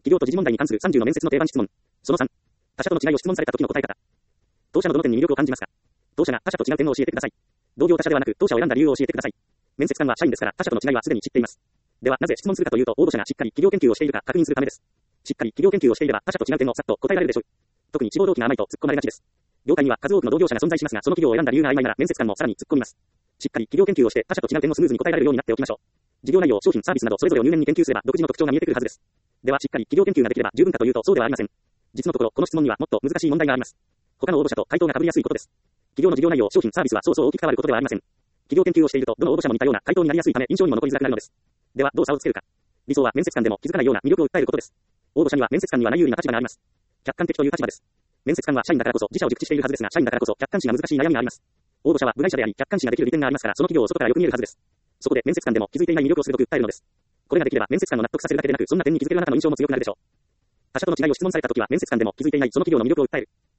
企業と時事問題に関する30の面接の定番質問。その3。他社との違いを質問された時の答え方。当社のどの点に魅力を感じますか？当社が他社と違う点を教えてください。同業他社ではなく当社を選んだ理由を教えてください。面接官は社員ですから他社との違いはすでに知っています。ではなぜ質問するかというと応募者がしっかり企業研究をしているか確認するためです。しっかり企業研究をしていれば他社と違う点をさっと答えられるでしょう。特に志望動機が甘いと突っ込まれがちです。業界には数多くの同業者が存在しますがその企業を選んだ理由が曖昧なら面接官もさらに突っ込みます。しっかり企業研究をして他社と違う点をスムーズに答えられるようになっておきましょう。事業内容、商品、サービスなどそれぞれを入念に研究すれば独自の特徴が見えてくるはずです。ではしっかり企業研究ができれば十分かというとそうではありません。実のところこの質問にはもっと難しい問題があります。他の応募者と回答が被りやすいことです。企業の事業内容、商品、サービスはそうそう大きく変わることではありません。企業研究をしているとどの応募者も似たような回答になりやすいため印象にも残りづらくなるのです。ではどう差をつけるか。理想は面接官でも気づかないような魅力を訴えることです。応募者には面接官にはない有利な立場があります。客観的という立場です。面接官は社員だからこそ自社を熟知しているはずですが社員だからこそ客観視が難しい悩みがあります。応募者は部外者であり客観視ができる利点がありますからその企業を外からよく見えるはずです。そこで面接官でも気づいていない魅力を鋭く訴えるのです。これができれば面接官の納得させるだけでなくそんな点に気づけるあなたの印象も強くなるでしょう。他社との違いを質問されたときは面接官でも気づいていないその企業の魅力を訴える。